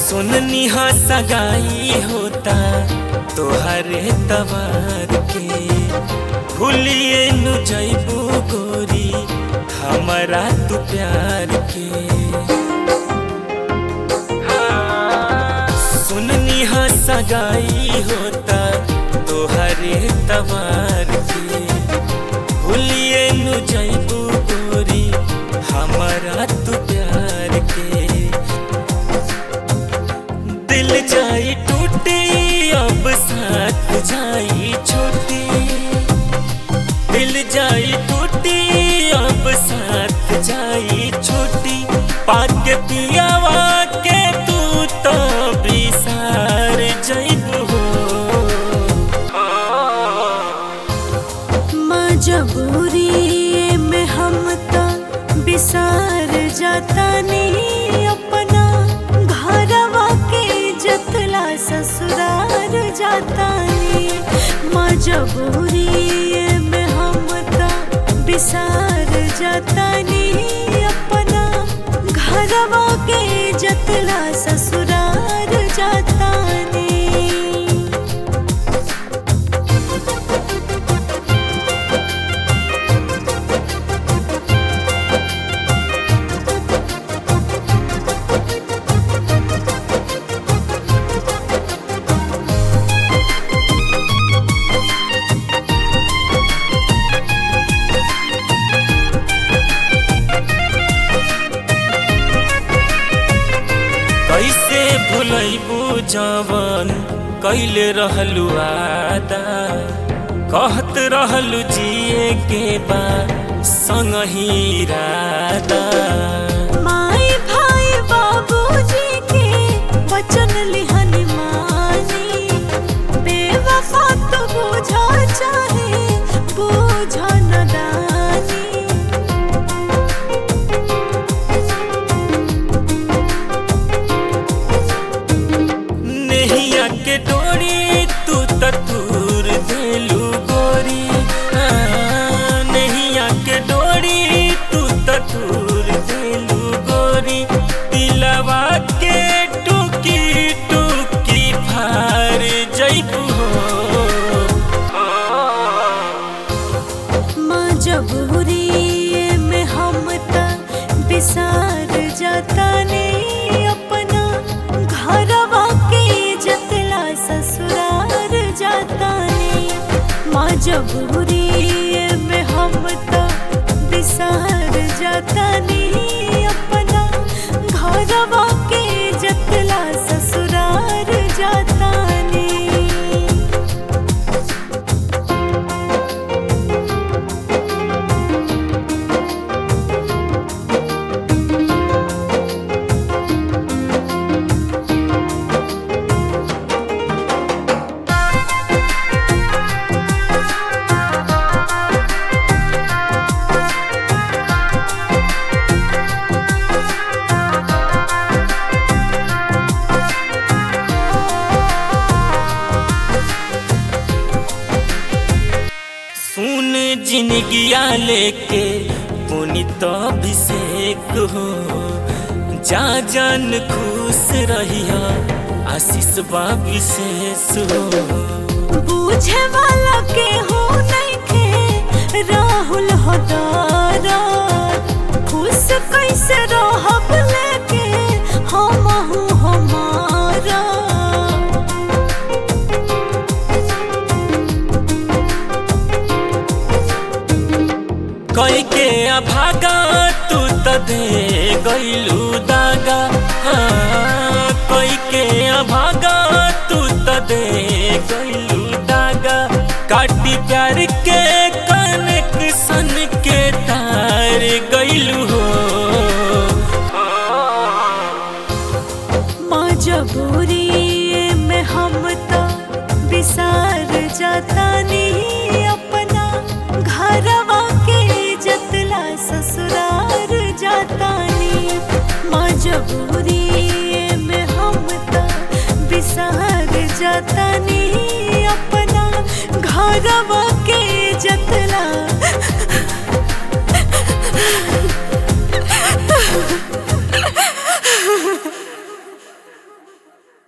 सुननी हा सगाई होता तोहरे तवार के, भूलिए नु जैबू गोरी हमारा तू प्यार के। सुननी हा सगाई होता तोहरे तवार के, भूलिए नु जैबू गोरी हमारा तू प्यार के। दिल जाई टूटी अब साथ जाई छोटी, दिल जाई टूटी अब साथ जाई छोटी, पाके पियावा के तू तो बिसार जइबू हो। मजबूरी में हम तो बिसार जाता नहीं अपना, घरवा के जतला ससुरार जाता नहीं। मजबूरी में हम तो बिसार जाता नहीं अपना, घरवा के जतला ससुरार जाता नहीं। कैसे भुलैबू जवन कैले रहलू वादा, कहत रहलू जिए के बा संगही इरादा। माई भाई बाबूजी के वचन लिहनी मानी, बेवफा तो बुझा चाहे बुझा नदानी। नैया के डोरी तू तूर देलू गोरी, नैया के डोरी तू तूर देलू गोरी, दिलवा के टूकी टूकी फार जइबू हो। मजबूरी में हम तो बिसार जाता नहीं अपना, घरवा के जतला ससुरार जाता नहीं। मजबूरी में हम तो बिसार जाता नहीं अपना, घरवा के जतला ससुरार जाता नहीं। सुन जिनगिया लेके पुनित अभिषेक हो, जा जान खुश रहिया आशीष बा विशेष हो। बूझे वाला के हो नहीं थे राहुल हो दारा, खुश कैसे रहब लेके हम हूँ हमारा। कई के अभागा तू त दे गइलू दागा, कई के अभागा तू त दे गइलू दागा, काटी प्यार के कनेक्शन के तार गइलू हो। मजबूरी में हम तो बिसार जाता नहीं अपना, घरवा के जतला ससुरार जाता नहीं। मजबूरी में हम तो बिसार जाता नहीं अपना, घरवा